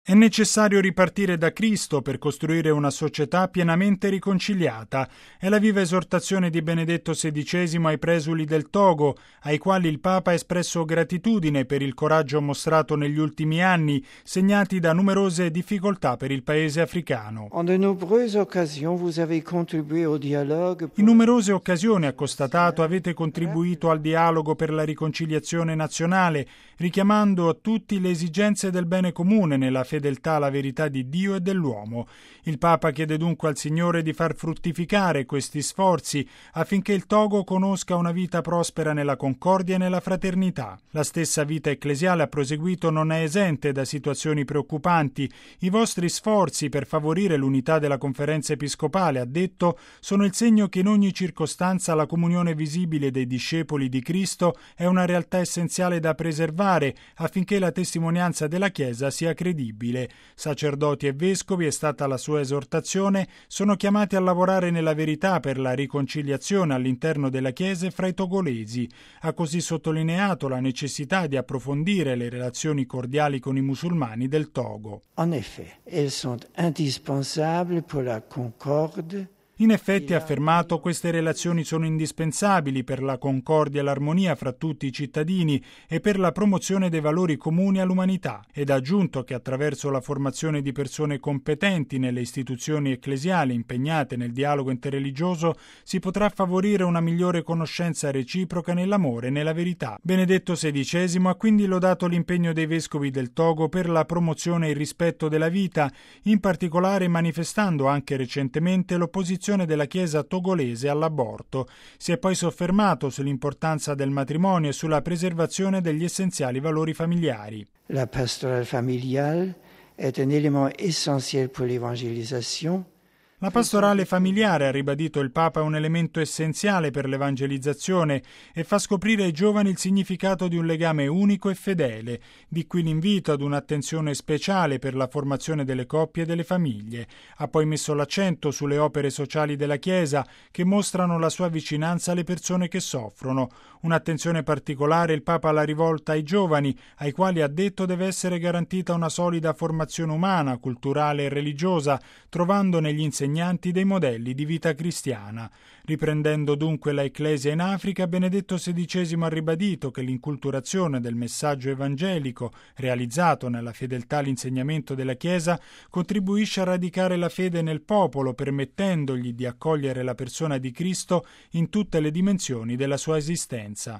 È necessario ripartire da Cristo per costruire una società pienamente riconciliata. È la viva esortazione di Benedetto XVI ai presuli del Togo, ai quali il Papa ha espresso gratitudine per il coraggio mostrato negli ultimi anni, segnati da numerose difficoltà per il paese africano. In numerose occasioni, ha constatato, avete contribuito al dialogo per la riconciliazione nazionale, richiamando a tutti le esigenze del bene comune nella fedeltà alla verità di Dio e dell'uomo. Il Papa chiede dunque al Signore di far fruttificare questi sforzi affinché il Togo conosca una vita prospera nella concordia e nella fraternità. La stessa vita ecclesiale, ha proseguito, non è esente da situazioni preoccupanti. I vostri sforzi per favorire l'unità della Conferenza Episcopale, ha detto, sono il segno che in ogni circostanza la comunione visibile dei discepoli di Cristo è una realtà essenziale da preservare affinché la testimonianza della Chiesa sia credibile. Sacerdoti e vescovi, è stata la sua esortazione, sono chiamati a lavorare nella verità per la riconciliazione all'interno della Chiesa fra i togolesi. Ha così sottolineato la necessità di approfondire le relazioni cordiali con i musulmani del Togo. En effet, elles sont indispensables pour la concorde. In effetti, ha affermato, queste relazioni sono indispensabili per la concordia e l'armonia fra tutti i cittadini e per la promozione dei valori comuni all'umanità, ed ha aggiunto che attraverso la formazione di persone competenti nelle istituzioni ecclesiali impegnate nel dialogo interreligioso si potrà favorire una migliore conoscenza reciproca nell'amore e nella verità. Benedetto XVI ha quindi lodato l'impegno dei vescovi del Togo per la promozione e il rispetto della vita, in particolare manifestando anche recentemente l'opposizione della Chiesa togolese all'aborto. Si è poi soffermato sull'importanza del matrimonio e sulla preservazione degli essenziali valori familiari. La pastorale familiale è un élément essentiel pour l'évangélisation. La pastorale familiare, ha ribadito il Papa, è un elemento essenziale per l'evangelizzazione e fa scoprire ai giovani il significato di un legame unico e fedele. Di qui l'invito ad un'attenzione speciale per la formazione delle coppie e delle famiglie. Ha poi messo l'accento sulle opere sociali della Chiesa che mostrano la sua vicinanza alle persone che soffrono. Un'attenzione particolare il Papa l'ha rivolta ai giovani, ai quali, ha detto, deve essere garantita una solida formazione umana, culturale e religiosa, trovando negli insegnanti dei modelli di vita cristiana. Riprendendo dunque la Ecclesia in Africa, Benedetto XVI ha ribadito che l'inculturazione del messaggio evangelico, realizzato nella fedeltà all'insegnamento della Chiesa, contribuisce a radicare la fede nel popolo, permettendogli di accogliere la persona di Cristo in tutte le dimensioni della sua esistenza.